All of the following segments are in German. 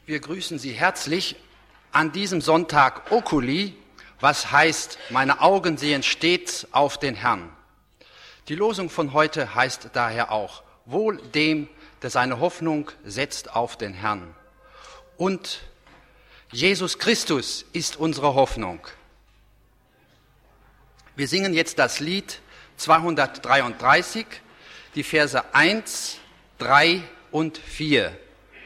Wir grüßen Sie herzlich an diesem Sonntag Oculi, was heißt, meine Augen sehen stets auf den Herrn. Die Losung von heute heißt daher auch, wohl dem, der seine Hoffnung setzt auf den Herrn. Und Jesus Christus ist unsere Hoffnung. Wir singen jetzt das Lied 233, die Verse 1, 3 und 4.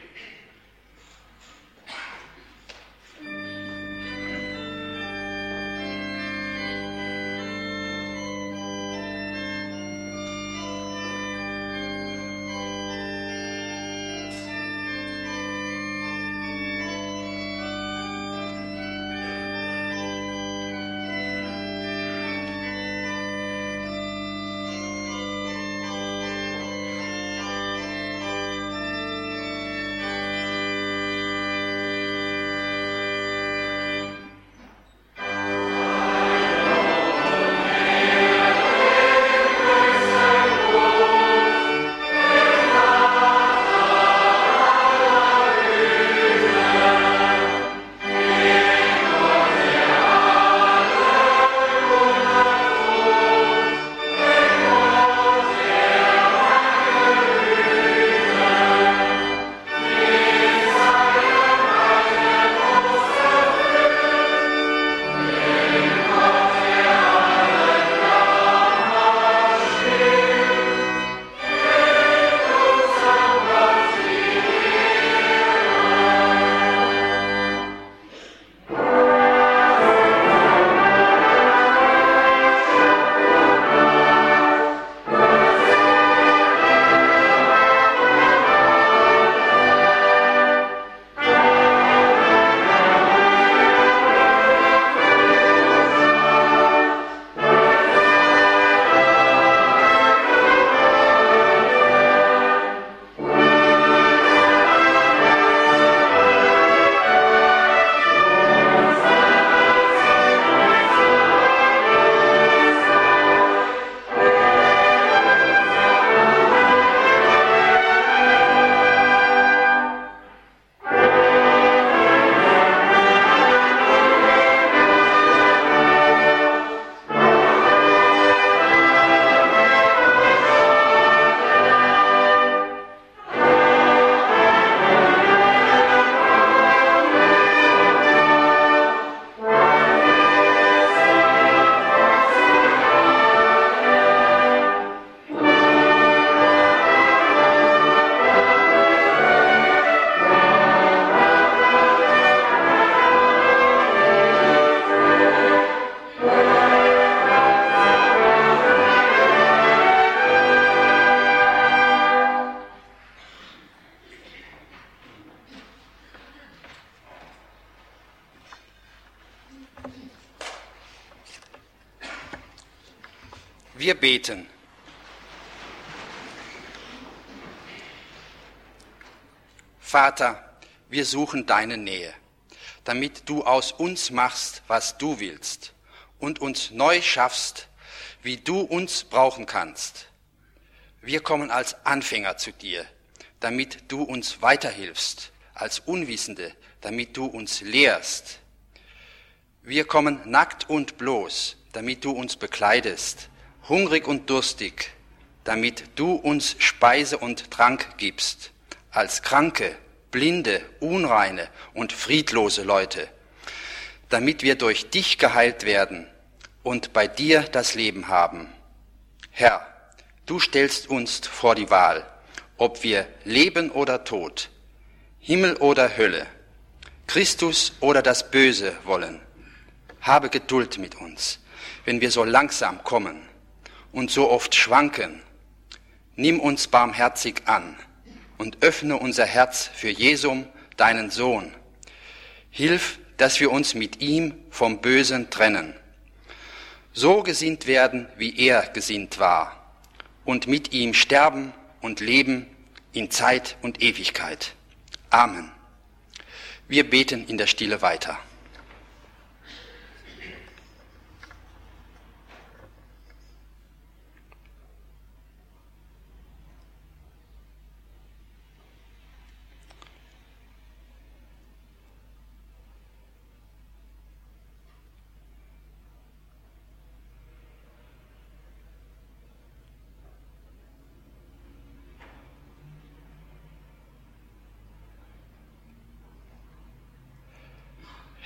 Wir beten. Vater, wir suchen deine Nähe, damit du aus uns machst, was du willst und uns neu schaffst, wie du uns brauchen kannst. Wir kommen als Anfänger zu dir, damit du uns weiterhilfst, als Unwissende, damit du uns lehrst. Wir kommen nackt und bloß, damit du uns bekleidest, hungrig und durstig, damit du uns Speise und Trank gibst, als Kranke, Blinde, Unreine und friedlose Leute, damit wir durch dich geheilt werden und bei dir das Leben haben. Herr, du stellst uns vor die Wahl, ob wir leben oder Tod, Himmel oder Hölle, Christus oder das Böse wollen. Habe Geduld mit uns, wenn wir so langsam kommen und so oft schwanken. Nimm uns barmherzig an und öffne unser Herz für Jesum, deinen Sohn. Hilf, dass wir uns mit ihm vom Bösen trennen. So gesinnt werden, wie er gesinnt war, und mit ihm sterben und leben in Zeit und Ewigkeit. Amen. Wir beten in der Stille weiter.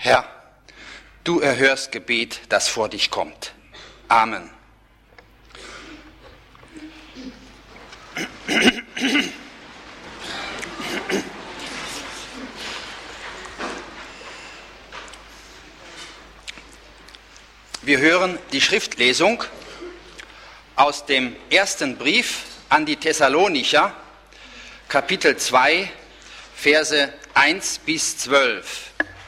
Herr, du erhörst Gebet, das vor dich kommt. Amen. Wir hören die Schriftlesung aus dem ersten Brief an die Thessalonicher, Kapitel 2, Verse 1 bis 12.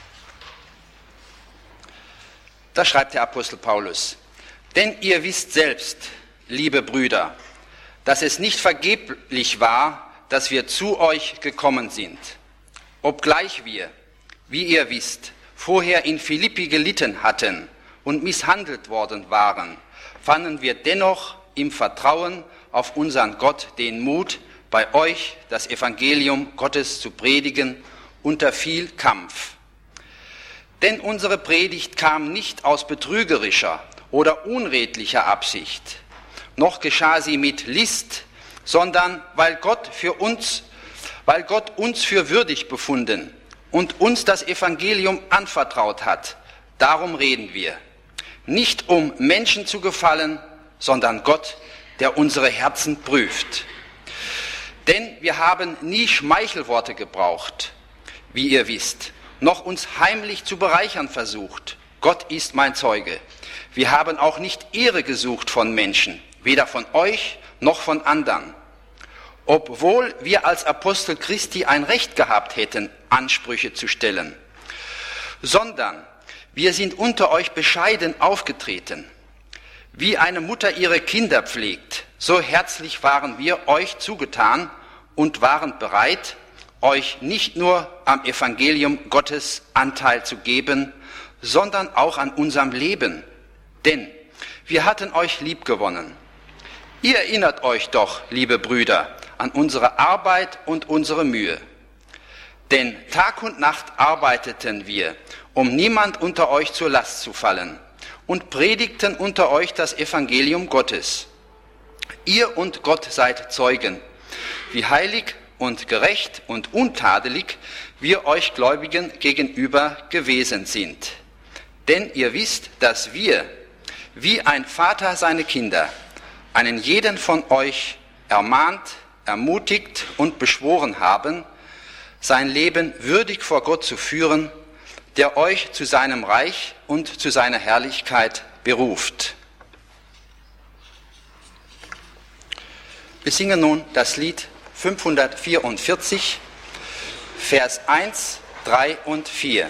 Da schreibt der Apostel Paulus: Denn ihr wisst selbst, liebe Brüder, dass es nicht vergeblich war, dass wir zu euch gekommen sind. Obgleich wir, wie ihr wisst, vorher in Philippi gelitten hatten und misshandelt worden waren, fanden wir dennoch im Vertrauen auf unseren Gott den Mut, bei euch das Evangelium Gottes zu predigen unter viel Kampf. Denn unsere Predigt kam nicht aus betrügerischer oder unredlicher Absicht, noch geschah sie mit List, sondern weil Gott uns für würdig befunden und uns das Evangelium anvertraut hat. Darum reden wir. Nicht um Menschen zu gefallen, sondern Gott, der unsere Herzen prüft. Denn wir haben nie Schmeichelworte gebraucht, wie ihr wisst, noch uns heimlich zu bereichern versucht. Gott ist mein Zeuge. Wir haben auch nicht Ehre gesucht von Menschen, weder von euch noch von anderen. Obwohl wir als Apostel Christi ein Recht gehabt hätten, Ansprüche zu stellen, sondern wir sind unter euch bescheiden aufgetreten. Wie eine Mutter ihre Kinder pflegt, so herzlich waren wir euch zugetan und waren bereit, euch nicht nur am Evangelium Gottes Anteil zu geben, sondern auch an unserem Leben. Denn wir hatten euch liebgewonnen. Ihr erinnert euch doch, liebe Brüder, an unsere Arbeit und unsere Mühe. Denn Tag und Nacht arbeiteten wir, um niemand unter euch zur Last zu fallen, und predigten unter euch das Evangelium Gottes. Ihr und Gott seid Zeugen, wie heilig und gerecht und untadelig wir euch Gläubigen gegenüber gewesen sind. Denn ihr wisst, dass wir, wie ein Vater seine Kinder, einen jeden von euch ermahnt, ermutigt und beschworen haben, sein Leben würdig vor Gott zu führen, der euch zu seinem Reich und zu seiner Herrlichkeit beruft. Wir singen nun das Lied 544, Vers 1, 3 und 4.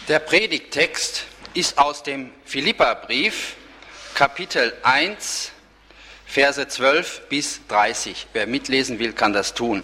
Der Predigttext ist aus dem Philipperbrief, Kapitel 1, Verse 12 bis 30. Wer mitlesen will, kann das tun.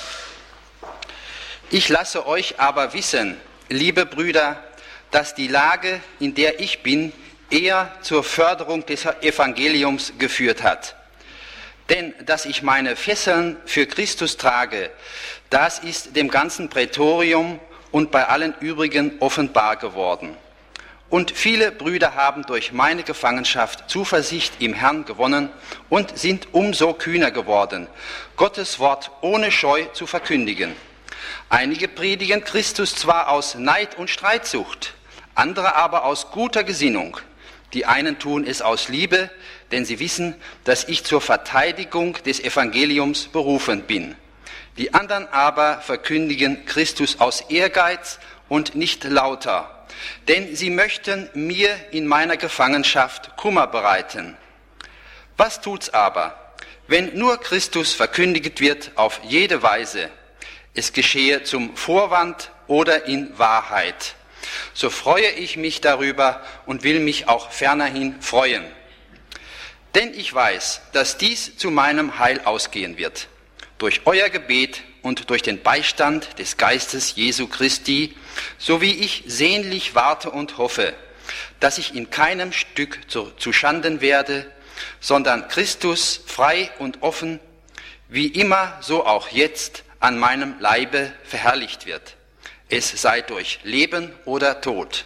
Ich lasse euch aber wissen, liebe Brüder, dass die Lage, in der ich bin, eher zur Förderung des Evangeliums geführt hat. Denn dass ich meine Fesseln für Christus trage, das ist dem ganzen Prätorium und bei allen übrigen offenbar geworden. Und viele Brüder haben durch meine Gefangenschaft Zuversicht im Herrn gewonnen und sind umso kühner geworden, Gottes Wort ohne Scheu zu verkündigen. Einige predigen Christus zwar aus Neid und Streitsucht, andere aber aus guter Gesinnung. Die einen tun es aus Liebe, denn sie wissen, dass ich zur Verteidigung des Evangeliums berufen bin. Die anderen aber verkündigen Christus aus Ehrgeiz und nicht lauter, denn sie möchten mir in meiner Gefangenschaft Kummer bereiten. Was tut's aber, wenn nur Christus verkündigt wird auf jede Weise, es geschehe zum Vorwand oder in Wahrheit? So freue ich mich darüber und will mich auch fernerhin freuen. Denn ich weiß, dass dies zu meinem Heil ausgehen wird. Durch euer Gebet und durch den Beistand des Geistes Jesu Christi, so wie ich sehnlich warte und hoffe, dass ich in keinem Stück zu Schanden werde, sondern Christus frei und offen, wie immer so auch jetzt, an meinem Leibe verherrlicht wird. Es sei durch Leben oder Tod.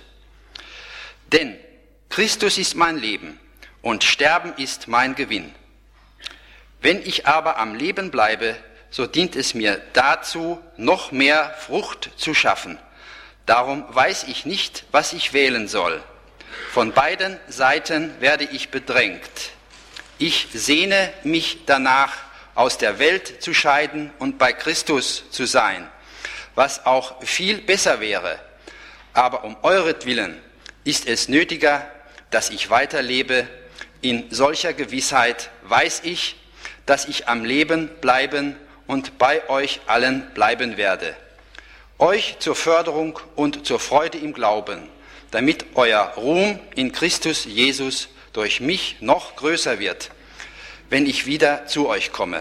Denn Christus ist mein Leben und Sterben ist mein Gewinn. Wenn ich aber am Leben bleibe, so dient es mir dazu, noch mehr Frucht zu schaffen. Darum weiß ich nicht, was ich wählen soll. Von beiden Seiten werde ich bedrängt. Ich sehne mich danach, aus der Welt zu scheiden und bei Christus zu sein, was auch viel besser wäre. Aber um euretwillen ist es nötiger, dass ich weiterlebe. In solcher Gewissheit weiß ich, dass ich am Leben bleiben und bei euch allen bleiben werde. Euch zur Förderung und zur Freude im Glauben, damit euer Ruhm in Christus Jesus durch mich noch größer wird, wenn ich wieder zu euch komme.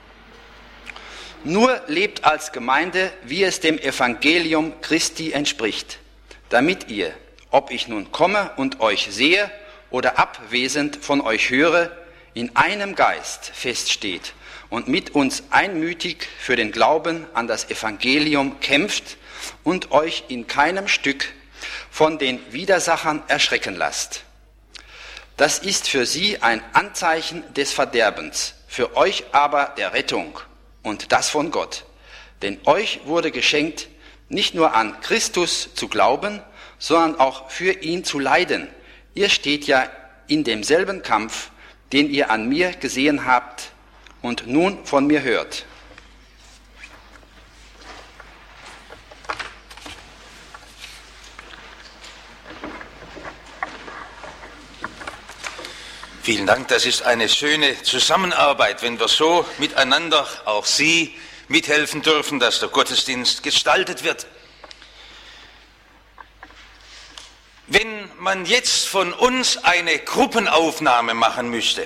Nur lebt als Gemeinde, wie es dem Evangelium Christi entspricht, damit ihr, ob ich nun komme und euch sehe oder abwesend von euch höre, in einem Geist feststeht und mit uns einmütig für den Glauben an das Evangelium kämpft und euch in keinem Stück von den Widersachern erschrecken lasst. Das ist für sie ein Anzeichen des Verderbens, für euch aber der Rettung und das von Gott. Denn euch wurde geschenkt, nicht nur an Christus zu glauben, sondern auch für ihn zu leiden. Ihr steht ja in demselben Kampf, den ihr an mir gesehen habt und nun von mir hört. Vielen Dank, das ist eine schöne Zusammenarbeit, wenn wir so miteinander, auch Sie, mithelfen dürfen, dass der Gottesdienst gestaltet wird. Wenn man jetzt von uns eine Gruppenaufnahme machen müsste,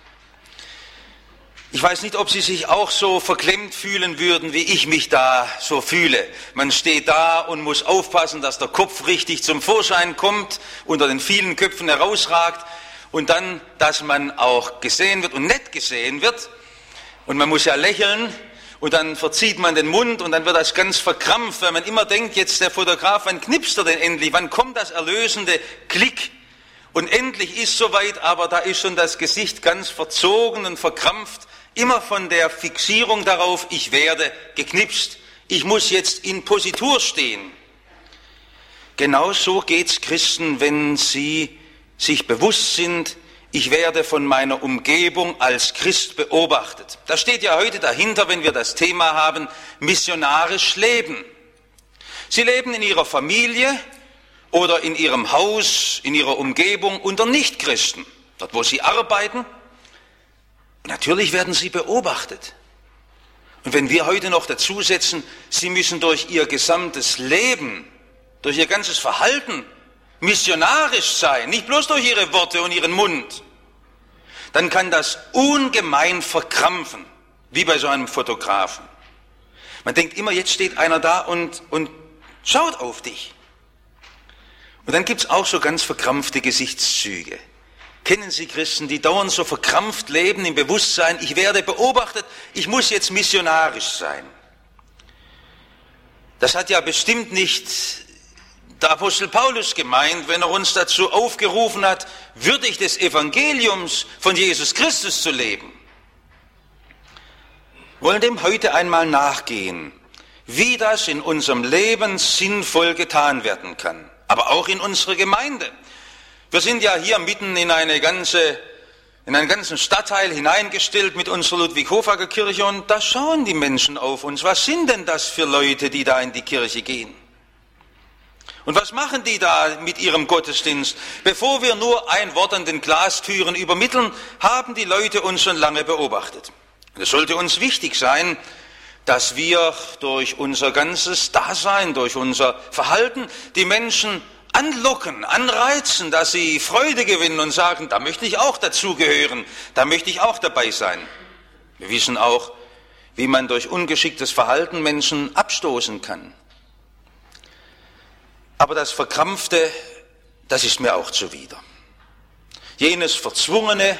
ich weiß nicht, ob Sie sich auch so verklemmt fühlen würden, wie ich mich da so fühle. Man steht da und muss aufpassen, dass der Kopf richtig zum Vorschein kommt, unter den vielen Köpfen herausragt und dann, dass man auch gesehen wird und nett gesehen wird. Und man muss ja lächeln und dann verzieht man den Mund und dann wird das ganz verkrampft, weil man immer denkt, jetzt der Fotograf, wann knipst er denn endlich, wann kommt das erlösende Klick? Und endlich ist soweit, aber da ist schon das Gesicht ganz verzogen und verkrampft, immer von der Fixierung darauf, ich werde geknipst, ich muss jetzt in Positur stehen. Genau so geht's Christen, wenn sie sich bewusst sind, ich werde von meiner Umgebung als Christ beobachtet. Das steht ja heute dahinter, wenn wir das Thema haben, missionarisch leben. Sie leben in ihrer Familie oder in ihrem Haus, in ihrer Umgebung unter Nichtchristen, dort wo sie arbeiten. Natürlich werden sie beobachtet. Und wenn wir heute noch dazusetzen, sie müssen durch ihr gesamtes Leben durch ihr ganzes Verhalten missionarisch sein, nicht bloß durch ihre Worte und ihren Mund, dann kann das ungemein verkrampfen, wie bei so einem Fotografen. Man denkt immer, jetzt steht einer da und schaut auf dich. Und dann gibt es auch so ganz verkrampfte Gesichtszüge. Kennen Sie Christen, die dauernd so verkrampft leben im Bewusstsein, ich werde beobachtet, ich muss jetzt missionarisch sein. Das hat ja bestimmt nicht der Apostel Paulus gemeint, wenn er uns dazu aufgerufen hat, würdig des Evangeliums von Jesus Christus zu leben. Wir wollen dem heute einmal nachgehen, wie das in unserem Leben sinnvoll getan werden kann, aber auch in unserer Gemeinde. Wir sind ja hier mitten in einen ganzen Stadtteil hineingestellt mit unserer Ludwig-Hofacker Kirche und da schauen die Menschen auf uns. Was sind denn das für Leute, die da in die Kirche gehen? Und was machen die da mit ihrem Gottesdienst? Bevor wir nur ein Wort an den Glastüren übermitteln, haben die Leute uns schon lange beobachtet. Und es sollte uns wichtig sein, dass wir durch unser ganzes Dasein, durch unser Verhalten die Menschen anlocken, anreizen, dass sie Freude gewinnen und sagen, da möchte ich auch dazugehören, da möchte ich auch dabei sein. Wir wissen auch, wie man durch ungeschicktes Verhalten Menschen abstoßen kann. Aber das Verkrampfte, das ist mir auch zuwider. Jenes Verzwungene,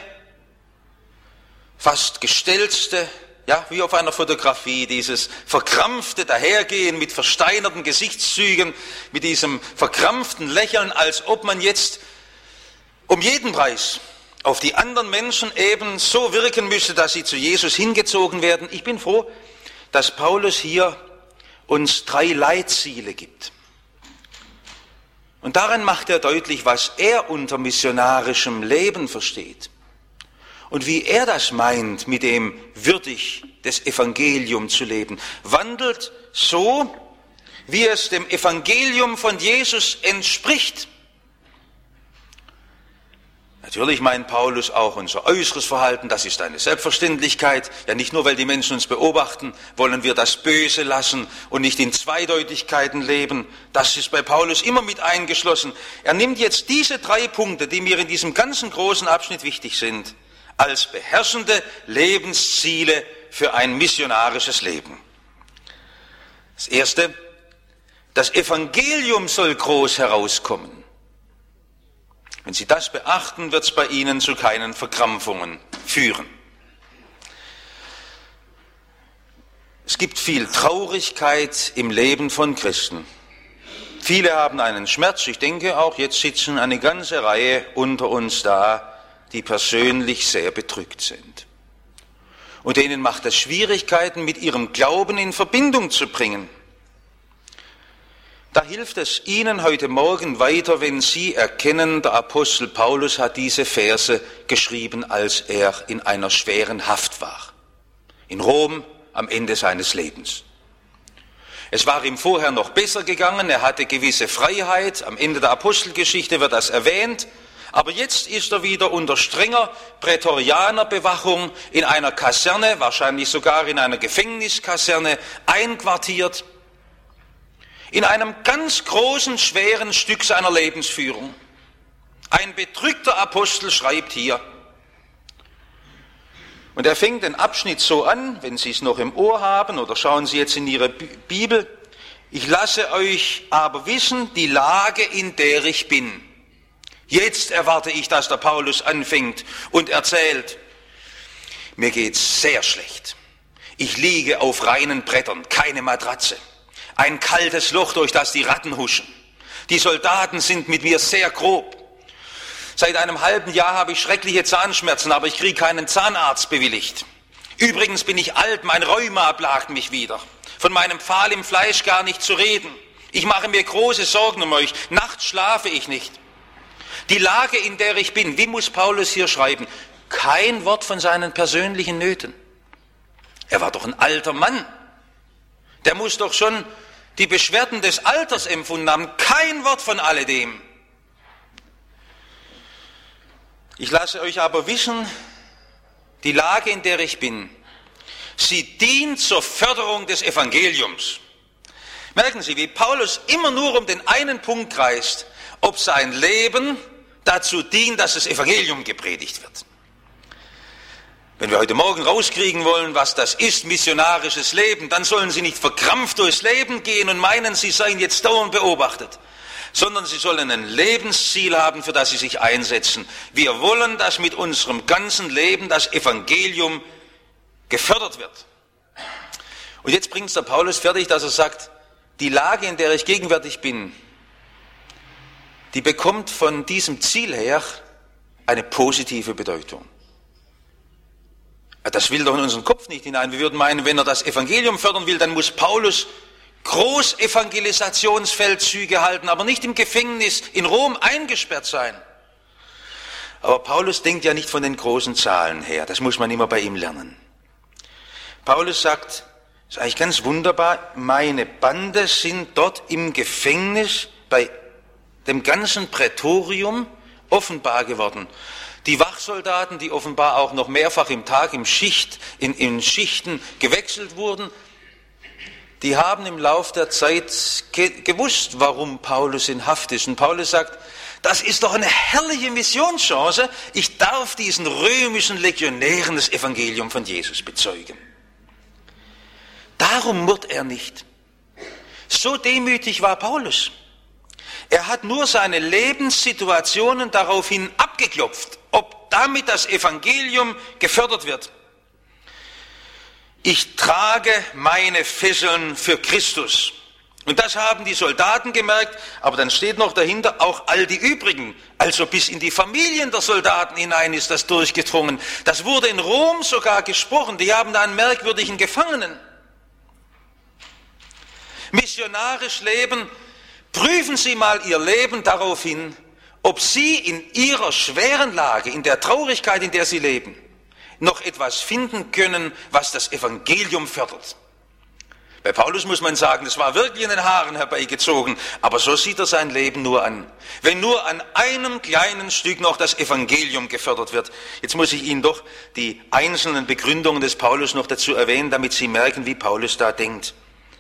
fast Gestellte, ja, wie auf einer Fotografie, dieses verkrampfte Dahergehen mit versteinerten Gesichtszügen, mit diesem verkrampften Lächeln, als ob man jetzt um jeden Preis auf die anderen Menschen eben so wirken müsse, dass sie zu Jesus hingezogen werden. Ich bin froh, dass Paulus hier uns 3 Leitziele gibt. Und darin macht er deutlich, was er unter missionarischem Leben versteht. Und wie er das meint, mit dem würdig des Evangeliums zu leben. Wandelt so, wie es dem Evangelium von Jesus entspricht. Natürlich meint Paulus auch unser äußeres Verhalten, das ist eine Selbstverständlichkeit. Ja, nicht nur, weil die Menschen uns beobachten, wollen wir das Böse lassen und nicht in Zweideutigkeiten leben. Das ist bei Paulus immer mit eingeschlossen. Er nimmt jetzt diese 3 Punkte, die mir in diesem ganzen großen Abschnitt wichtig sind, als beherrschende Lebensziele für ein missionarisches Leben. Das Erste, das Evangelium soll groß herauskommen. Wenn Sie das beachten, wird es bei Ihnen zu keinen Verkrampfungen führen. Es gibt viel Traurigkeit im Leben von Christen. Viele haben einen Schmerz. Ich denke auch, jetzt sitzen eine ganze Reihe unter uns da, die persönlich sehr bedrückt sind. Und denen macht es Schwierigkeiten, mit ihrem Glauben in Verbindung zu bringen. Da hilft es Ihnen heute Morgen weiter, wenn Sie erkennen, der Apostel Paulus hat diese Verse geschrieben, als er in einer schweren Haft war. In Rom am Ende seines Lebens. Es war ihm vorher noch besser gegangen, er hatte gewisse Freiheit, am Ende der Apostelgeschichte wird das erwähnt, aber jetzt ist er wieder unter strenger Prätorianerbewachung in einer Kaserne, wahrscheinlich sogar in einer Gefängniskaserne, einquartiert, in einem ganz großen, schweren Stück seiner Lebensführung. Ein bedrückter Apostel schreibt hier, und er fängt den Abschnitt so an, wenn Sie es noch im Ohr haben, oder schauen Sie jetzt in Ihre Bibel, ich lasse euch aber wissen, die Lage, in der ich bin. Jetzt erwarte ich, dass der Paulus anfängt und erzählt, mir geht's sehr schlecht. Ich liege auf reinen Brettern, keine Matratze. Ein kaltes Loch, durch das die Ratten huschen. Die Soldaten sind mit mir sehr grob. Seit einem halben Jahr habe ich schreckliche Zahnschmerzen, aber ich kriege keinen Zahnarzt bewilligt. Übrigens bin ich alt, mein Rheuma plagt mich wieder. Von meinem Pfahl im Fleisch gar nicht zu reden. Ich mache mir große Sorgen um euch. Nachts schlafe ich nicht. Die Lage, in der ich bin, wie muss Paulus hier schreiben? Kein Wort von seinen persönlichen Nöten. Er war doch ein alter Mann. Der muss doch schon die Beschwerden des Alters empfunden haben. Kein Wort von alledem. Ich lasse euch aber wissen, die Lage, in der ich bin, sie dient zur Förderung des Evangeliums. Merken Sie, wie Paulus immer nur um den einen Punkt kreist, ob sein Leben dazu dient, dass das Evangelium gepredigt wird. Wenn wir heute Morgen rauskriegen wollen, was das ist, missionarisches Leben, dann sollen Sie nicht verkrampft durchs Leben gehen und meinen, Sie seien jetzt dauernd beobachtet, sondern Sie sollen ein Lebensziel haben, für das Sie sich einsetzen. Wir wollen, dass mit unserem ganzen Leben das Evangelium gefördert wird. Und jetzt bringt es der Paulus fertig, dass er sagt, die Lage, in der ich gegenwärtig bin, die bekommt von diesem Ziel her eine positive Bedeutung. Das will doch in unseren Kopf nicht hinein. Wir würden meinen, wenn er das Evangelium fördern will, dann muss Paulus Großevangelisationsfeldzüge halten, aber nicht im Gefängnis in Rom eingesperrt sein. Aber Paulus denkt ja nicht von den großen Zahlen her. Das muss man immer bei ihm lernen. Paulus sagt, das ist eigentlich ganz wunderbar, meine Bande sind dort im Gefängnis bei dem ganzen Prätorium offenbar geworden. Die Wachsoldaten, die offenbar auch noch mehrfach im Tag in Schichten gewechselt wurden, die haben im Lauf der Zeit gewusst, warum Paulus in Haft ist. Und Paulus sagt, das ist doch eine herrliche Missionschance, ich darf diesen römischen Legionären das Evangelium von Jesus bezeugen. Darum murrt er nicht. So demütig war Paulus. Er hat nur seine Lebenssituationen daraufhin abgeklopft, ob damit das Evangelium gefördert wird. Ich trage meine Fesseln für Christus. Und das haben die Soldaten gemerkt, aber dann steht noch dahinter auch all die übrigen. Also bis in die Familien der Soldaten hinein ist das durchgedrungen. Das wurde in Rom sogar gesprochen. Die haben da einen merkwürdigen Gefangenen. Missionarisch leben, prüfen Sie mal Ihr Leben darauf hin, ob Sie in Ihrer schweren Lage, in der Traurigkeit, in der Sie leben, noch etwas finden können, was das Evangelium fördert. Bei Paulus muss man sagen, das war wirklich in den Haaren herbeigezogen, aber so sieht er sein Leben nur an. Wenn nur an einem kleinen Stück noch das Evangelium gefördert wird. Jetzt muss ich Ihnen doch die einzelnen Begründungen des Paulus noch dazu erwähnen, damit Sie merken, wie Paulus da denkt.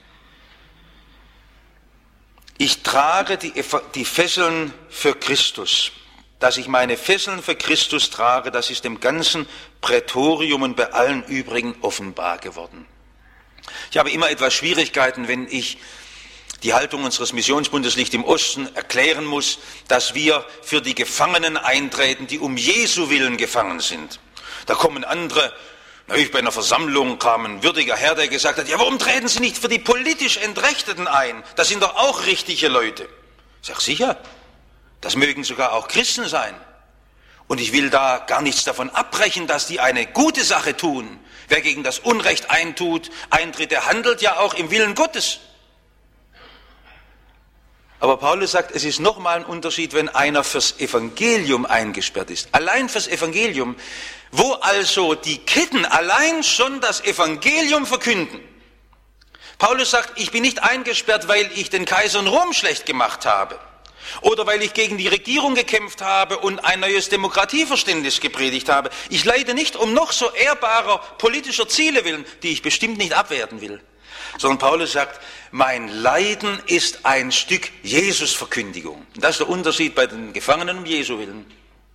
Ich trage die Fesseln für Christus. Dass ich meine Fesseln für Christus trage, das ist dem ganzen Prätorium und bei allen übrigen offenbar geworden. Ich habe immer etwas Schwierigkeiten, wenn ich die Haltung unseres Missionsbundes Licht im Osten erklären muss, dass wir für die Gefangenen eintreten, die um Jesu willen gefangen sind. Da kommen andere. Bei einer Versammlung kam ein würdiger Herr, der gesagt hat, ja, warum treten Sie nicht für die politisch Entrechteten ein? Das sind doch auch richtige Leute. Ich sage, sicher, das mögen sogar auch Christen sein. Und ich will da gar nichts davon abbrechen, dass die eine gute Sache tun. Wer gegen das Unrecht eintritt, der handelt ja auch im Willen Gottes. Aber Paulus sagt, es ist nochmal ein Unterschied, wenn einer fürs Evangelium eingesperrt ist. Allein fürs Evangelium, wo also die Ketten allein schon das Evangelium verkünden. Paulus sagt, ich bin nicht eingesperrt, weil ich den Kaiser in Rom schlecht gemacht habe oder weil ich gegen die Regierung gekämpft habe und ein neues Demokratieverständnis gepredigt habe. Ich leide nicht um noch so ehrbarer politischer Ziele willen, die ich bestimmt nicht abwerten will. Sondern Paulus sagt, mein Leiden ist ein Stück Jesus-Verkündigung. Das ist der Unterschied bei den Gefangenen um Jesu willen.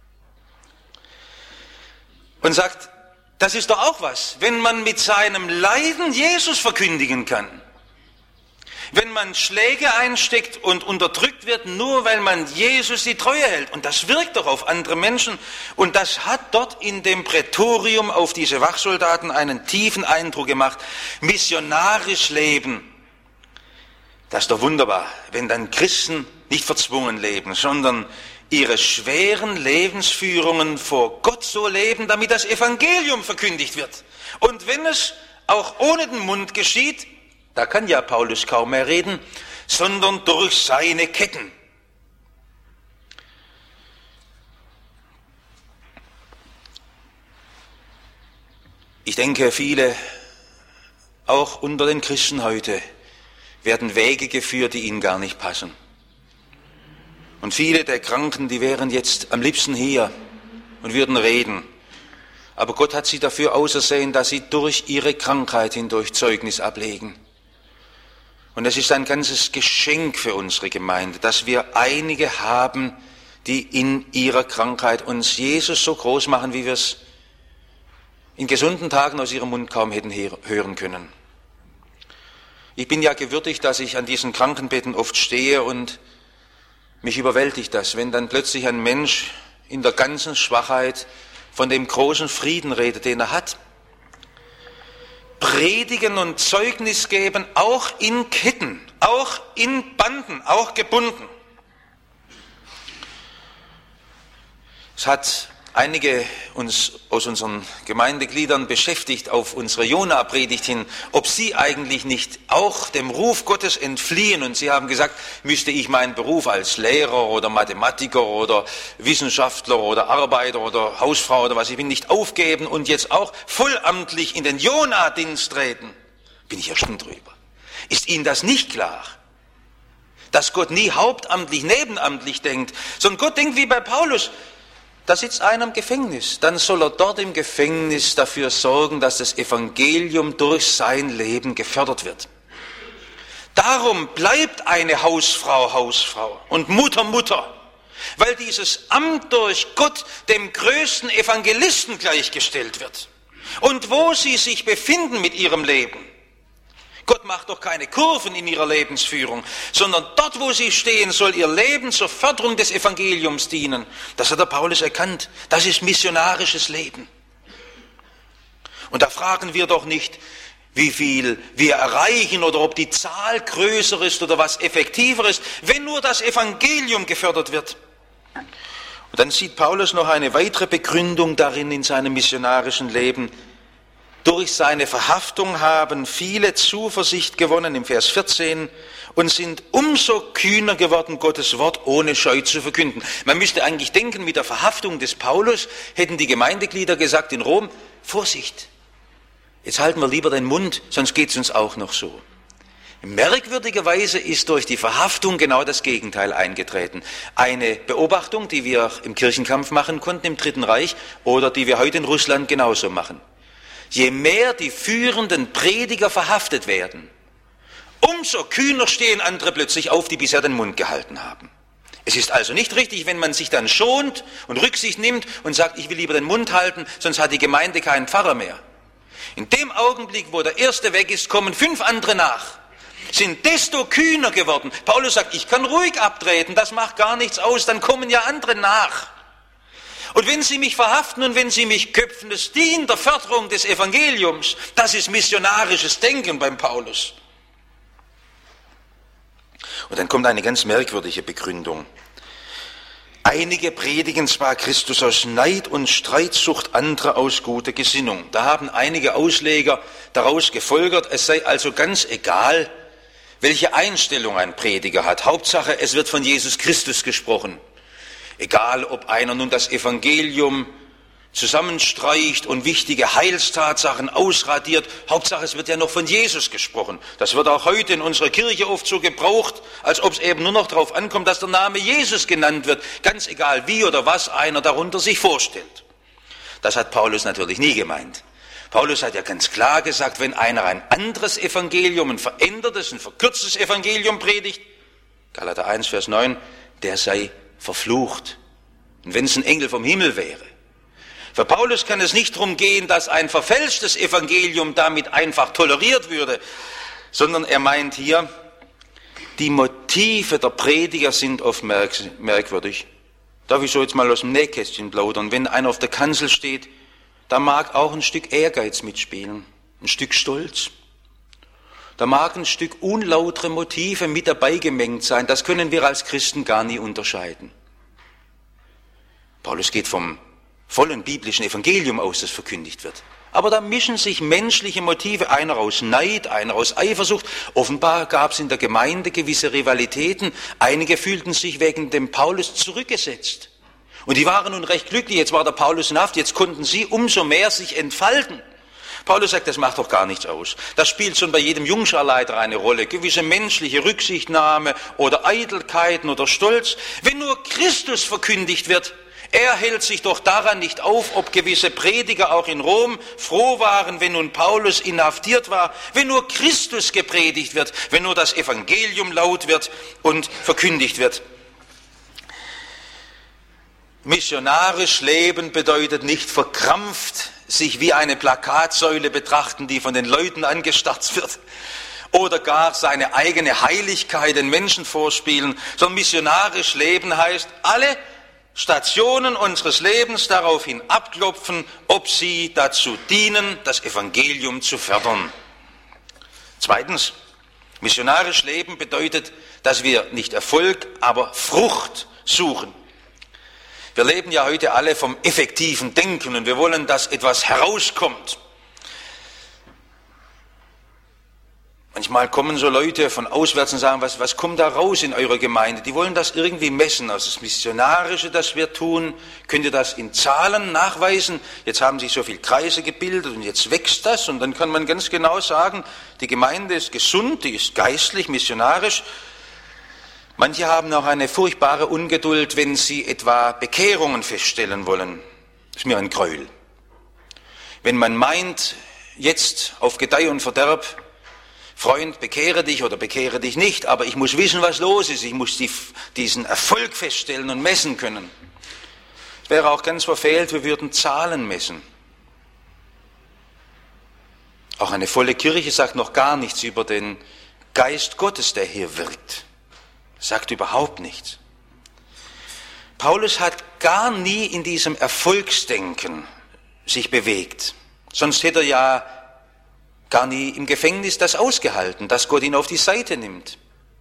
Und sagt, das ist doch auch was, wenn man mit seinem Leiden Jesus verkündigen kann. Wenn man Schläge einsteckt und unterdrückt wird, nur weil man Jesus die Treue hält. Und das wirkt doch auf andere Menschen. Und das hat dort in dem Prätorium auf diese Wachsoldaten einen tiefen Eindruck gemacht. Missionarisch leben. Das ist doch wunderbar, wenn dann Christen nicht verzwungen leben, sondern ihre schweren Lebensführungen vor Gott so leben, damit das Evangelium verkündigt wird. Und wenn es auch ohne den Mund geschieht, da kann ja Paulus kaum mehr reden, sondern durch seine Ketten. Ich denke, viele, auch unter den Christen heute, werden Wege geführt, die ihnen gar nicht passen. Und viele der Kranken, die wären jetzt am liebsten hier und würden reden. Aber Gott hat sie dafür ausersehen, dass sie durch ihre Krankheit hindurch Zeugnis ablegen. Und es ist ein ganzes Geschenk für unsere Gemeinde, dass wir einige haben, die in ihrer Krankheit uns Jesus so groß machen, wie wir es in gesunden Tagen aus ihrem Mund kaum hätten hören können. Ich bin ja gewürdigt, dass ich an diesen Krankenbetten oft stehe und mich überwältigt das, wenn dann plötzlich ein Mensch in der ganzen Schwachheit von dem großen Frieden redet, den er hat. Predigen und Zeugnis geben, auch in Ketten, auch in Banden, auch gebunden. Es hat einige aus unseren Gemeindegliedern beschäftigt auf unsere Jona-Predigt hin, ob sie eigentlich nicht auch dem Ruf Gottes entfliehen. Und sie haben gesagt, müsste ich meinen Beruf als Lehrer oder Mathematiker oder Wissenschaftler oder Arbeiter oder Hausfrau oder was ich bin, nicht aufgeben und jetzt auch vollamtlich in den Jona-Dienst treten. Bin ich erstaunt drüber. Ist Ihnen das nicht klar? Dass Gott nie hauptamtlich, nebenamtlich denkt, sondern Gott denkt wie bei Paulus. Da sitzt einer im Gefängnis, dann soll er dort im Gefängnis dafür sorgen, dass das Evangelium durch sein Leben gefördert wird. Darum bleibt eine Hausfrau Hausfrau und Mutter Mutter, weil dieses Amt durch Gott dem größten Evangelisten gleichgestellt wird. Und wo sie sich befinden mit ihrem Leben, Gott macht doch keine Kurven in ihrer Lebensführung, sondern dort, wo sie stehen, soll ihr Leben zur Förderung des Evangeliums dienen. Das hat der Paulus erkannt. Das ist missionarisches Leben. Und da fragen wir doch nicht, wie viel wir erreichen oder ob die Zahl größer ist oder was effektiver ist, wenn nur das Evangelium gefördert wird. Und dann sieht Paulus noch eine weitere Begründung darin in seinem missionarischen Leben. Durch seine Verhaftung haben viele Zuversicht gewonnen, im Vers 14, und sind umso kühner geworden, Gottes Wort ohne Scheu zu verkünden. Man müsste eigentlich denken, mit der Verhaftung des Paulus hätten die Gemeindeglieder gesagt in Rom, Vorsicht, jetzt halten wir lieber den Mund, sonst geht es uns auch noch so. Merkwürdigerweise ist durch die Verhaftung genau das Gegenteil eingetreten. Eine Beobachtung, die wir im Kirchenkampf machen konnten im Dritten Reich oder die wir heute in Russland genauso machen. Je mehr die führenden Prediger verhaftet werden, umso kühner stehen andere plötzlich auf, die bisher den Mund gehalten haben. Es ist also nicht richtig, wenn man sich dann schont und Rücksicht nimmt und sagt, ich will lieber den Mund halten, sonst hat die Gemeinde keinen Pfarrer mehr. In dem Augenblick, wo der Erste weg ist, kommen 5 andere nach, sind desto kühner geworden. Paulus sagt, ich kann ruhig abtreten, das macht gar nichts aus, dann kommen ja andere nach. Und wenn sie mich verhaften und wenn sie mich köpfen, das dient der Förderung des Evangeliums. Das ist missionarisches Denken beim Paulus. Und dann kommt eine ganz merkwürdige Begründung. Einige predigen zwar Christus aus Neid und Streitsucht, andere aus guter Gesinnung. Da haben einige Ausleger daraus gefolgert, es sei also ganz egal, welche Einstellung ein Prediger hat. Hauptsache, es wird von Jesus Christus gesprochen. Egal, ob einer nun das Evangelium zusammenstreicht und wichtige Heilstatsachen ausradiert, Hauptsache es wird ja noch von Jesus gesprochen. Das wird auch heute in unserer Kirche oft so gebraucht, als ob es eben nur noch darauf ankommt, dass der Name Jesus genannt wird, ganz egal wie oder was einer darunter sich vorstellt. Das hat Paulus natürlich nie gemeint. Paulus hat ja ganz klar gesagt, wenn einer ein anderes Evangelium, ein verändertes, ein verkürztes Evangelium predigt, Galater 1, Vers 9, der sei verflucht. Und wenn es ein Engel vom Himmel wäre. Für Paulus kann es nicht darum gehen, dass ein verfälschtes Evangelium damit einfach toleriert würde, sondern er meint hier, die Motive der Prediger sind oft merkwürdig. Darf ich so jetzt mal aus dem Nähkästchen plaudern? Wenn einer auf der Kanzel steht, da mag auch ein Stück Ehrgeiz mitspielen, ein Stück Stolz. Da mag ein Stück unlautere Motive mit dabei gemengt sein. Das können wir als Christen gar nie unterscheiden. Paulus geht vom vollen biblischen Evangelium aus, das verkündigt wird. Aber da mischen sich menschliche Motive, einer aus Neid, einer aus Eifersucht. Offenbar gab es in der Gemeinde gewisse Rivalitäten. Einige fühlten sich wegen dem Paulus zurückgesetzt. Und die waren nun recht glücklich. Jetzt war der Paulus in Haft, jetzt konnten sie umso mehr sich entfalten. Paulus sagt, das macht doch gar nichts aus. Das spielt schon bei jedem Jungscharleiter eine Rolle. Gewisse menschliche Rücksichtnahme oder Eitelkeiten oder Stolz. Wenn nur Christus verkündigt wird, Er hält sich doch daran nicht auf, ob gewisse Prediger auch in Rom froh waren, wenn nun Paulus inhaftiert war, wenn nur Christus gepredigt wird, wenn nur das Evangelium laut wird und verkündigt wird. Missionarisch leben bedeutet nicht verkrampft sich wie eine Plakatsäule betrachten, die von den Leuten angestarrt wird, oder gar seine eigene Heiligkeit den Menschen vorspielen, sondern missionarisch leben heißt, alle Stationen unseres Lebens daraufhin abklopfen, ob sie dazu dienen, das Evangelium zu fördern. Zweitens, missionarisch leben bedeutet, dass wir nicht Erfolg, aber Frucht suchen. Wir leben ja heute alle vom effektiven Denken und wir wollen, dass etwas herauskommt. Manchmal kommen so Leute von auswärts und sagen, was kommt da raus in eurer Gemeinde? Die wollen das irgendwie messen, also das Missionarische, das wir tun. Könnt ihr das in Zahlen nachweisen? Jetzt haben sich so viele Kreise gebildet und jetzt wächst das. Und dann kann man ganz genau sagen, die Gemeinde ist gesund, die ist geistlich, missionarisch. Manche haben auch eine furchtbare Ungeduld, wenn sie etwa Bekehrungen feststellen wollen. Das ist mir ein Gräuel. Wenn man meint, jetzt auf Gedeih und Verderb, Freund, bekehre dich oder bekehre dich nicht, aber ich muss wissen, was los ist. Ich muss diesen Erfolg feststellen und messen können. Es wäre auch ganz verfehlt, wir würden Zahlen messen. Auch eine volle Kirche sagt noch gar nichts über den Geist Gottes, der hier wirkt. Sagt überhaupt nichts. Paulus hat gar nie in diesem Erfolgsdenken sich bewegt. Sonst hätte er ja gar nie im Gefängnis das ausgehalten, dass Gott ihn auf die Seite nimmt.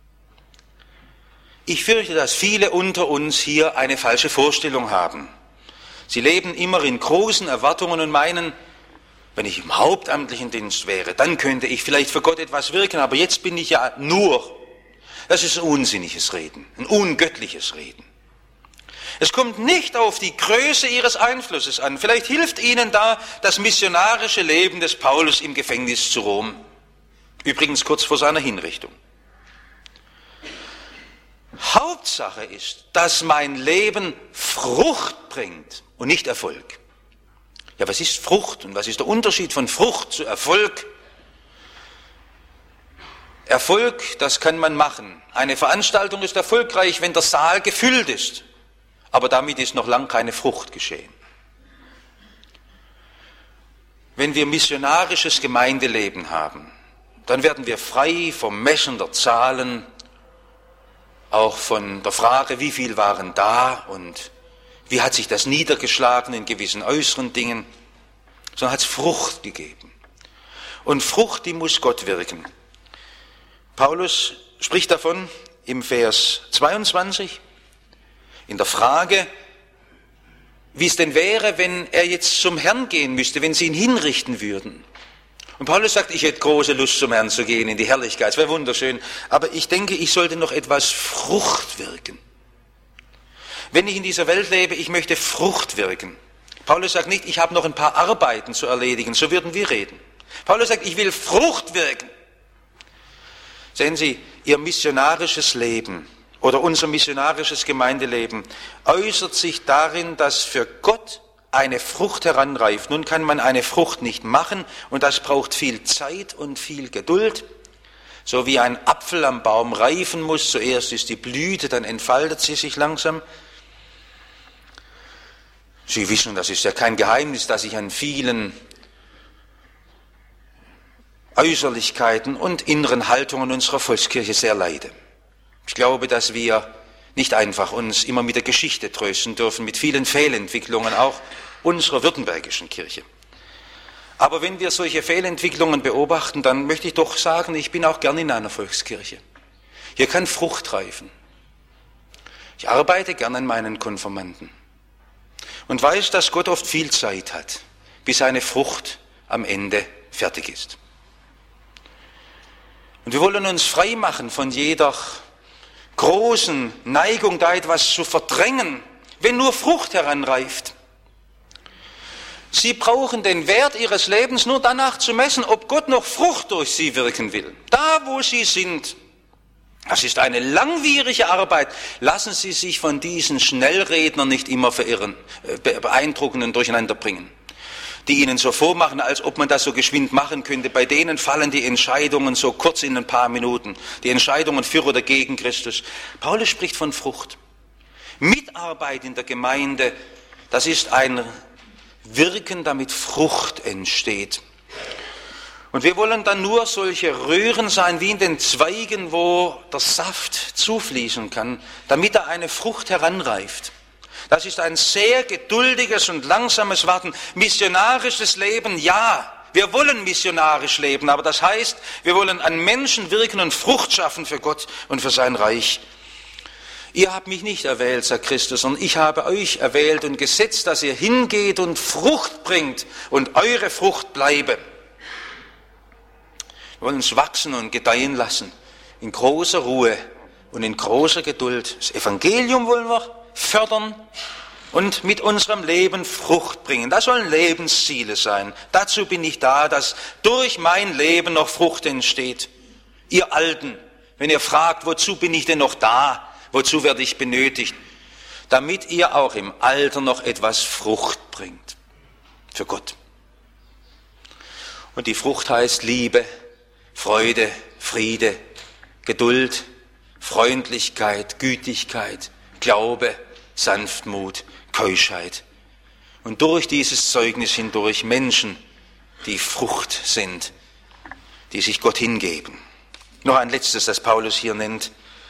Ich fürchte, dass viele unter uns hier eine falsche Vorstellung haben. Sie leben immer in großen Erwartungen und meinen, wenn ich im hauptamtlichen Dienst wäre, dann könnte ich vielleicht für Gott etwas wirken, aber jetzt bin ich ja nur. Das ist ein unsinniges Reden, ein ungöttliches Reden. Es kommt nicht auf die Größe ihres Einflusses an. Vielleicht hilft ihnen da das missionarische Leben des Paulus im Gefängnis zu Rom. Übrigens kurz vor seiner Hinrichtung. Hauptsache ist, dass mein Leben Frucht bringt und nicht Erfolg. Ja, was ist Frucht und was ist der Unterschied von Frucht zu Erfolg? Erfolg, das kann man machen. Eine Veranstaltung ist erfolgreich, wenn der Saal gefüllt ist. Aber damit ist noch lange keine Frucht geschehen. Wenn wir missionarisches Gemeindeleben haben, dann werden wir frei vom Messen der Zahlen, auch von der Frage, wie viel waren da und wie hat sich das niedergeschlagen in gewissen äußeren Dingen, sondern hat es Frucht gegeben. Und Frucht, die muss Gott wirken. Paulus spricht davon im Vers 22, in der Frage, wie es denn wäre, wenn er jetzt zum Herrn gehen müsste, wenn sie ihn hinrichten würden. Und Paulus sagt, ich hätte große Lust zum Herrn zu gehen, in die Herrlichkeit, es wäre wunderschön, aber ich denke, ich sollte noch etwas Frucht wirken. Wenn ich in dieser Welt lebe, ich möchte Frucht wirken. Paulus sagt nicht, ich habe noch ein paar Arbeiten zu erledigen, so würden wir reden. Paulus sagt, ich will Frucht wirken. Sehen Sie, Ihr missionarisches Leben oder unser missionarisches Gemeindeleben äußert sich darin, dass für Gott eine Frucht heranreift. Nun kann man eine Frucht nicht machen und das braucht viel Zeit und viel Geduld. So wie ein Apfel am Baum reifen muss, zuerst ist die Blüte, dann entfaltet sie sich langsam. Sie wissen, das ist ja kein Geheimnis, dass ich an vielen Äußerlichkeiten und inneren Haltungen unserer Volkskirche sehr leide. Ich glaube, dass wir nicht einfach uns immer mit der Geschichte trösten dürfen, mit vielen Fehlentwicklungen auch unserer württembergischen Kirche. Aber wenn wir solche Fehlentwicklungen beobachten, dann möchte ich doch sagen, ich bin auch gern in einer Volkskirche. Hier kann Frucht reifen. Ich arbeite gern an meinen Konfirmanden und weiß, dass Gott oft viel Zeit hat, bis eine Frucht am Ende fertig ist. Und wir wollen uns frei machen von jeder großen Neigung, da etwas zu verdrängen, wenn nur Frucht heranreift. Sie brauchen den Wert ihres Lebens nur danach zu messen, ob Gott noch Frucht durch sie wirken will. Da, wo sie sind, Das ist eine langwierige Arbeit. Lassen Sie sich von diesen Schnellrednern nicht immer beeindrucken und durcheinander bringen, die Ihnen so vormachen, als ob man das so geschwind machen könnte. Bei denen fallen die Entscheidungen so kurz in ein paar Minuten. Die Entscheidungen für oder gegen Christus. Paulus spricht von Frucht. Mitarbeit in der Gemeinde, das ist ein Wirken, damit Frucht entsteht. Und wir wollen dann nur solche Röhren sein, wie in den Zweigen, wo der Saft zufließen kann, damit da eine Frucht heranreift. Das ist ein sehr geduldiges und langsames Warten. Missionarisches Leben, ja, wir wollen missionarisch leben, aber das heißt, wir wollen an Menschen wirken und Frucht schaffen für Gott und für sein Reich. Ihr habt mich nicht erwählt, sagt Christus, sondern ich habe euch erwählt und gesetzt, dass ihr hingeht und Frucht bringt und eure Frucht bleibe. Wir wollen uns wachsen und gedeihen lassen, in großer Ruhe und in großer Geduld. Das Evangelium wollen wir fördern und mit unserem Leben Frucht bringen. Das sollen Lebensziele sein. Dazu bin ich da, dass durch mein Leben noch Frucht entsteht. Ihr Alten, wenn ihr fragt, wozu bin ich denn noch da? Wozu werde ich benötigt? Damit ihr auch im Alter noch etwas Frucht bringt. Für Gott. Und die Frucht heißt Liebe, Freude, Friede, Geduld, Freundlichkeit, Gütigkeit, Glaube, Sanftmut, Keuschheit. Und durch dieses Zeugnis hindurch Menschen, die Frucht sind, die sich Gott hingeben. Noch ein letztes, das Paulus hier nennt.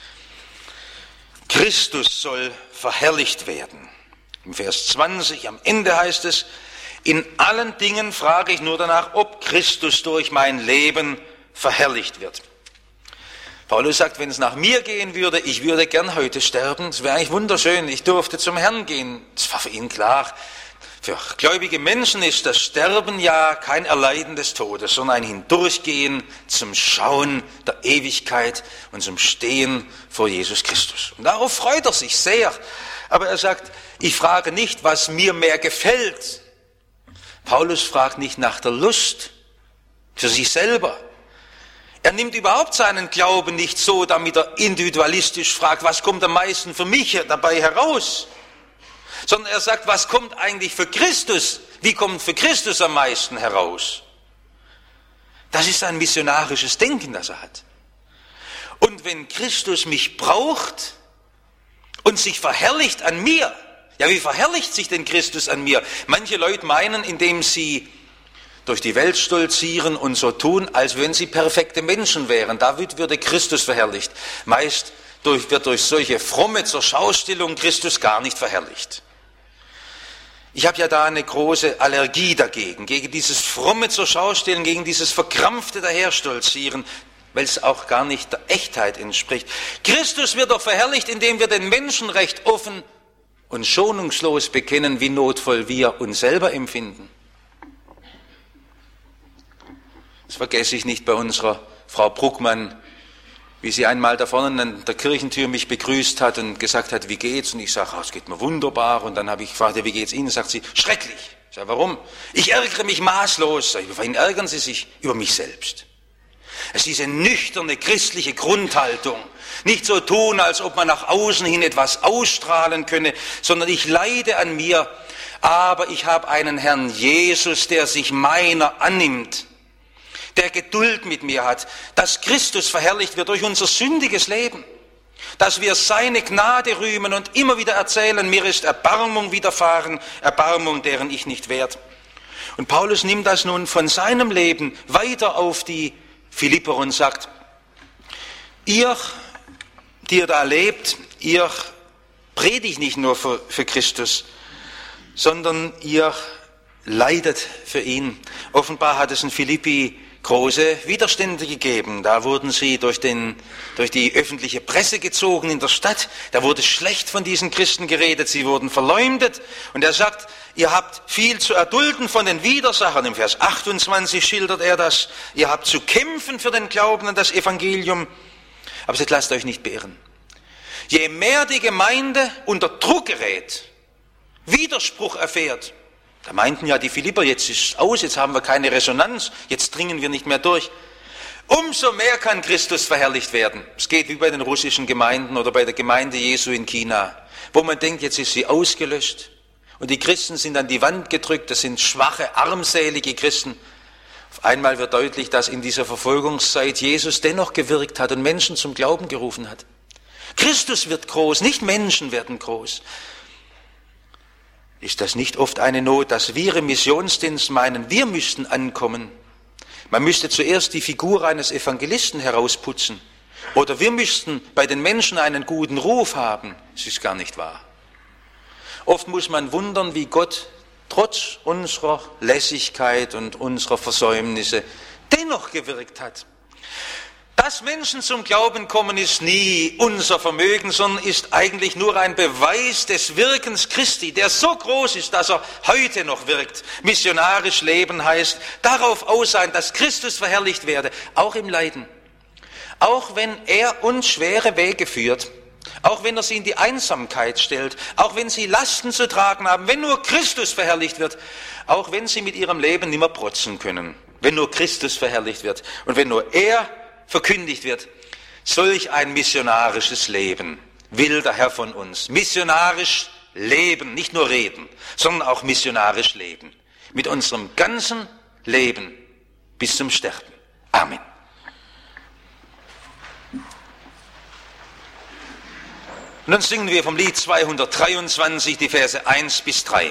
Christus soll verherrlicht werden. Im Vers 20 am Ende heißt es, in allen Dingen frage ich nur danach, ob Christus durch mein Leben verherrlicht wird. Paulus sagt, wenn es nach mir gehen würde, ich würde gern heute sterben, es wäre eigentlich wunderschön, ich durfte zum Herrn gehen. Das war für ihn klar. Für gläubige Menschen ist das Sterben ja kein Erleiden des Todes, sondern ein Hindurchgehen zum Schauen der Ewigkeit und zum Stehen vor Jesus Christus. Und darauf freut er sich sehr. Aber er sagt, ich frage nicht, was mir mehr gefällt. Paulus fragt nicht nach der Lust für sich selber. Er nimmt überhaupt seinen Glauben nicht so, damit er individualistisch fragt, was kommt am meisten für mich dabei heraus? Sondern er sagt, was kommt eigentlich für Christus? Wie kommt für Christus am meisten heraus? Das ist ein missionarisches Denken, das er hat. Und wenn Christus mich braucht und sich verherrlicht an mir, ja, wie verherrlicht sich denn Christus an mir? Manche Leute meinen, indem sie durch die Welt stolzieren und so tun, als wenn sie perfekte Menschen wären. Damit würde Christus verherrlicht. Meist wird durch solche fromme Zurschaustellung Christus gar nicht verherrlicht. Ich habe ja da eine große Allergie dagegen, gegen dieses fromme Zurschaustellen, gegen dieses verkrampfte Daherstolzieren, weil es auch gar nicht der Echtheit entspricht. Christus wird doch verherrlicht, indem wir den Menschen recht offen und schonungslos bekennen, wie notvoll wir uns selber empfinden. Das vergesse ich nicht bei unserer Frau Bruckmann, wie sie einmal da vorne an der Kirchentür mich begrüßt hat und gesagt hat, wie geht's? Und ich sage, es geht mir wunderbar. Und dann habe ich gefragt, wie geht's Ihnen? Sagt sie, schrecklich. Ich sage, warum? Ich ärgere mich maßlos. Sag ich, warum ärgern Sie sich? Über mich selbst. Es ist diese nüchterne christliche Grundhaltung. Nicht so tun, als ob man nach außen hin etwas ausstrahlen könne, sondern ich leide an mir, aber ich habe einen Herrn Jesus, der sich meiner annimmt, der Geduld mit mir hat, dass Christus verherrlicht wird durch unser sündiges Leben, dass wir seine Gnade rühmen und immer wieder erzählen, mir ist Erbarmung widerfahren, Erbarmung, deren ich nicht wert. Und Paulus nimmt das nun von seinem Leben weiter auf die Philipper und sagt, ihr, die ihr da lebt, ihr predigt nicht nur für Christus, sondern ihr leidet für ihn. Offenbar hat es in Philippi große Widerstände gegeben. Da wurden sie durch die öffentliche Presse gezogen in der Stadt. Da wurde schlecht von diesen Christen geredet. Sie wurden verleumdet. Und er sagt, ihr habt viel zu erdulden von den Widersachern. Im Vers 28 schildert er das. Ihr habt zu kämpfen für den Glauben an das Evangelium. Aber lasst euch nicht beirren. Je mehr die Gemeinde unter Druck gerät, Widerspruch erfährt, da meinten ja die Philipper, jetzt ist es aus, jetzt haben wir keine Resonanz, jetzt dringen wir nicht mehr durch. umso mehr kann Christus verherrlicht werden. Es geht wie bei den russischen Gemeinden oder bei der Gemeinde Jesu in China, wo man denkt, jetzt ist sie ausgelöscht und die Christen sind an die Wand gedrückt, das sind schwache, armselige Christen. Auf einmal wird deutlich, dass in dieser Verfolgungszeit Jesus dennoch gewirkt hat und Menschen zum Glauben gerufen hat. Christus wird groß, nicht Menschen werden groß. Ist das nicht oft eine Not, dass wir im Missionsdienst meinen, wir müssten ankommen? Man müsste zuerst die Figur eines Evangelisten herausputzen. Oder wir müssten bei den Menschen einen guten Ruf haben. Es ist gar nicht wahr. Oft muss man wundern, wie Gott trotz unserer Lässigkeit und unserer Versäumnisse dennoch gewirkt hat. Dass Menschen zum Glauben kommen, ist nie unser Vermögen, sondern ist eigentlich nur ein Beweis des Wirkens Christi, der so groß ist, dass er heute noch wirkt. Missionarisch leben heißt, darauf aus sein, dass Christus verherrlicht werde, auch im Leiden. Auch wenn er uns schwere Wege führt, auch wenn er sie in die Einsamkeit stellt, auch wenn sie Lasten zu tragen haben, wenn nur Christus verherrlicht wird, auch wenn sie mit ihrem Leben nicht mehr protzen können, wenn nur Christus verherrlicht wird und wenn nur er verkündigt wird, solch ein missionarisches Leben will der Herr von uns. Missionarisch leben, nicht nur reden, sondern auch missionarisch leben. Mit unserem ganzen Leben bis zum Sterben. Amen. Und dann singen wir vom Lied 223 die Verse 1 bis 3.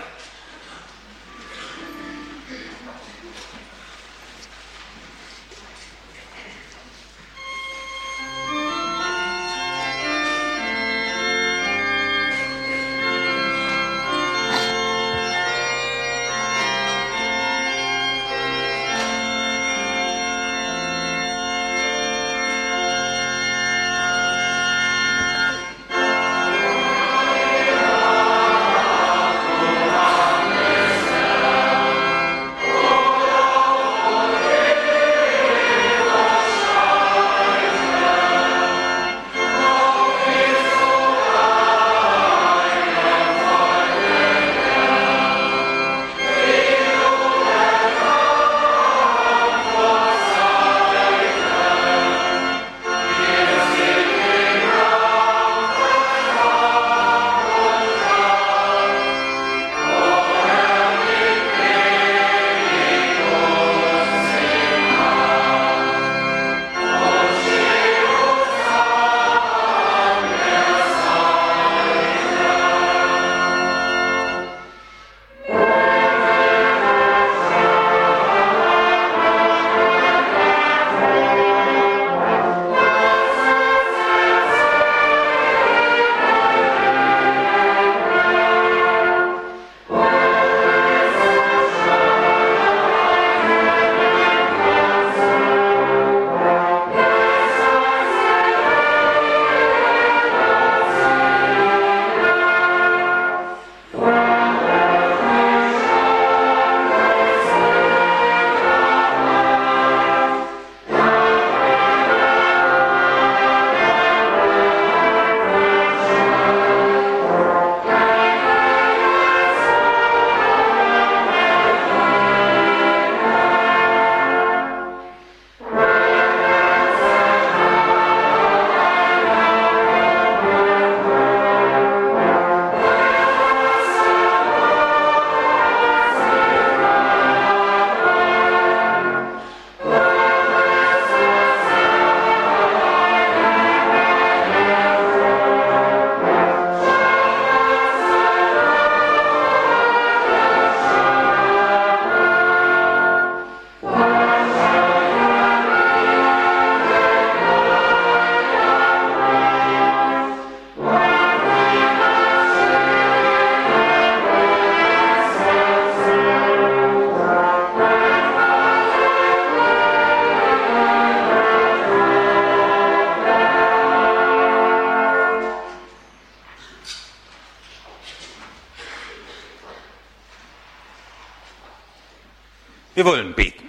Wir wollen beten.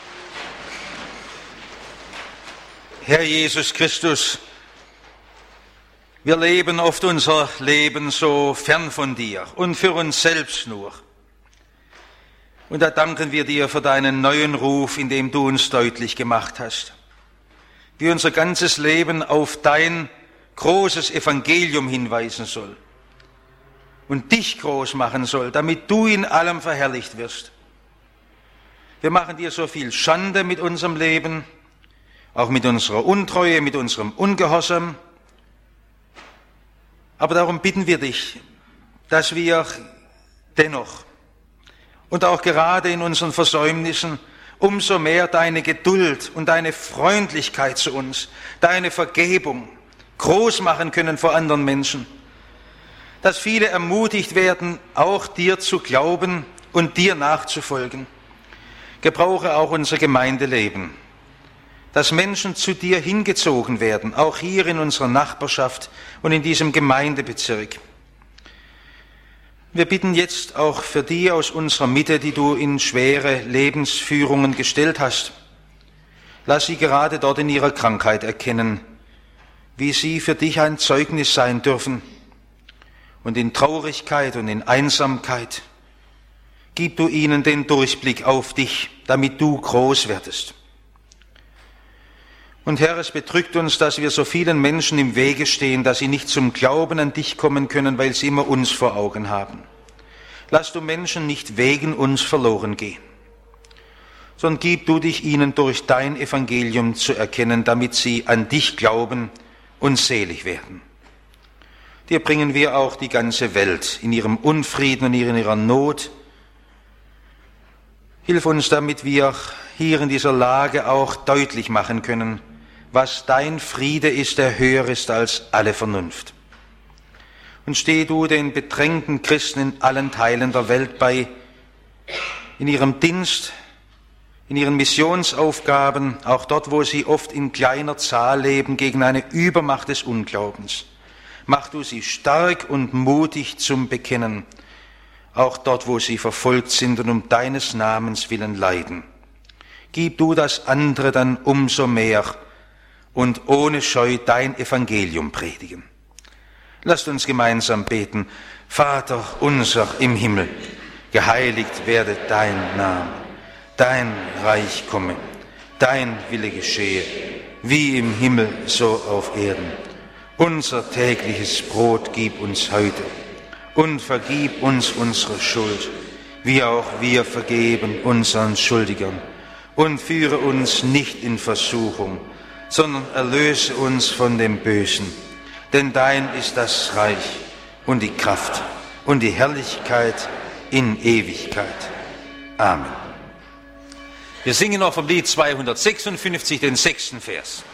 Herr Jesus Christus, wir leben oft unser Leben so fern von dir und für uns selbst nur. Und da danken wir dir für deinen neuen Ruf, in dem du uns deutlich gemacht hast. wie unser ganzes Leben auf dein großes Evangelium hinweisen soll und dich groß machen soll, damit du in allem verherrlicht wirst. Wir machen dir so viel Schande mit unserem Leben, auch mit unserer Untreue, mit unserem Ungehorsam. Aber darum bitten wir dich, dass wir dennoch und auch gerade in unseren Versäumnissen umso mehr deine Geduld und deine Freundlichkeit zu uns, deine Vergebung groß machen können vor anderen Menschen. Dass viele ermutigt werden, auch dir zu glauben und dir nachzufolgen. Gebrauche auch unser Gemeindeleben, dass Menschen zu dir hingezogen werden, auch hier in unserer Nachbarschaft und in diesem Gemeindebezirk. Wir bitten jetzt auch für die aus unserer Mitte, die du in schwere Lebensführungen gestellt hast. Lass sie gerade dort in ihrer Krankheit erkennen, wie sie für dich ein Zeugnis sein dürfen. Und in Traurigkeit und in Einsamkeit gib du ihnen den Durchblick auf dich, damit du groß werdest. Und Herr, es bedrückt uns, dass wir so vielen Menschen im Wege stehen, dass sie nicht zum Glauben an dich kommen können, weil sie immer uns vor Augen haben. Lass du Menschen nicht wegen uns verloren gehen, sondern gib du dich ihnen durch dein Evangelium zu erkennen, damit sie an dich glauben und selig werden. Dir bringen wir auch die ganze Welt in ihrem Unfrieden und in ihrer Not. Hilf uns, damit wir hier in dieser Lage auch deutlich machen können, was dein Friede ist, der höher ist als alle Vernunft. Und steh du den bedrängten Christen in allen Teilen der Welt bei, in ihrem Dienst, in ihren Missionsaufgaben, auch dort, wo sie oft in kleiner Zahl leben, gegen eine Übermacht des Unglaubens. Mach du sie stark und mutig zum Bekennen, auch dort, wo sie verfolgt sind und um deines Namens willen leiden. Gib du das andere dann umso mehr und ohne Scheu dein Evangelium predigen. Lasst uns gemeinsam beten. Vater unser im Himmel, geheiligt werde dein Name, dein Reich komme, dein Wille geschehe, wie im Himmel so auf Erden. Unser tägliches Brot gib uns heute und vergib uns unsere Schuld, wie auch wir vergeben unseren Schuldigern. Und führe uns nicht in Versuchung, sondern erlöse uns von dem Bösen. Denn dein ist das Reich und die Kraft und die Herrlichkeit in Ewigkeit. Amen. Wir singen noch vom Lied 256, den 6. Vers.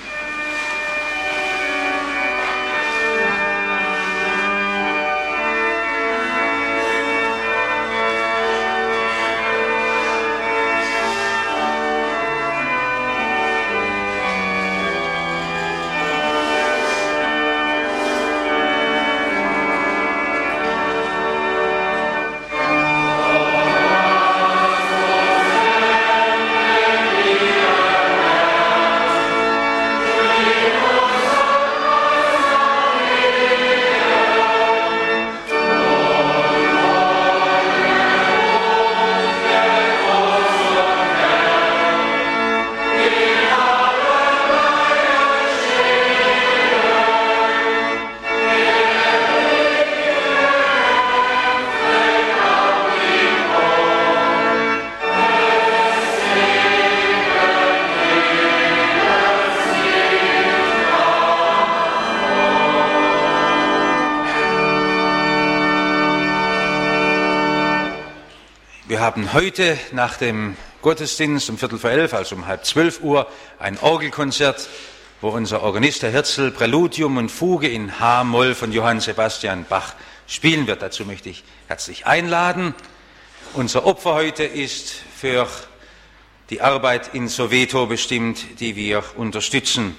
Wir haben heute nach dem Gottesdienst um 11:15, also um 11:30 ein Orgelkonzert, wo unser Organist Herr Hirzel Präludium und Fuge in H-Moll von Johann Sebastian Bach spielen wird. Dazu möchte ich herzlich einladen. Unser Opfer heute ist für die Arbeit in Soweto bestimmt, die wir unterstützen.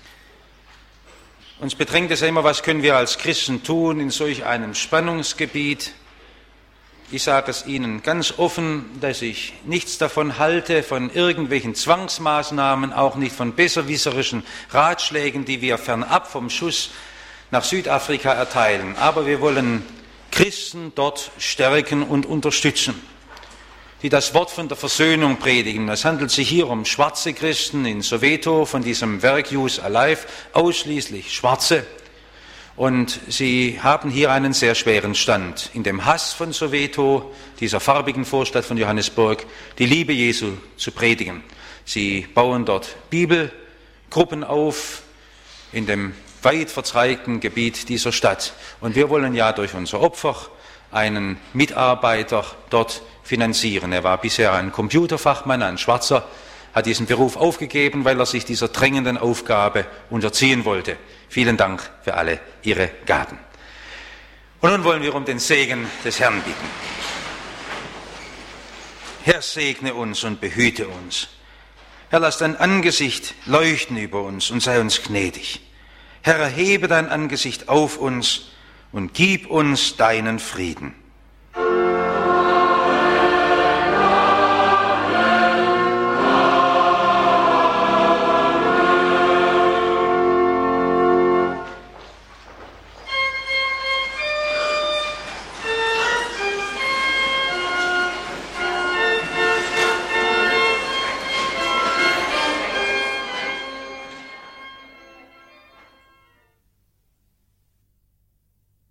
Uns bedrängt es ja immer, was können wir als Christen tun in solch einem Spannungsgebiet. Ich sage es Ihnen ganz offen, dass ich nichts davon halte, von irgendwelchen Zwangsmaßnahmen, auch nicht von besserwisserischen Ratschlägen, die wir fernab vom Schuss nach Südafrika erteilen. Aber wir wollen Christen dort stärken und unterstützen. die das Wort von der Versöhnung predigen. Es handelt sich hier um schwarze Christen in Soweto, von diesem Werk Youth Alive, ausschließlich Schwarze. Und sie haben hier einen sehr schweren Stand. In dem Hass von Soweto, dieser farbigen Vorstadt von Johannesburg, die Liebe Jesu zu predigen. Sie bauen dort Bibelgruppen auf in dem weit verzweigten Gebiet dieser Stadt. Und wir wollen ja durch unser Opfer einen Mitarbeiter dort finanzieren. Er war bisher ein Computerfachmann, ein Schwarzer, hat diesen Beruf aufgegeben, weil er sich dieser drängenden Aufgabe unterziehen wollte. Vielen Dank für alle Ihre Gaben. Und nun wollen wir um den Segen des Herrn bitten. Herr, segne uns und behüte uns. Herr, lass dein Angesicht leuchten über uns und sei uns gnädig. Herr, erhebe dein Angesicht auf uns und gib uns deinen Frieden.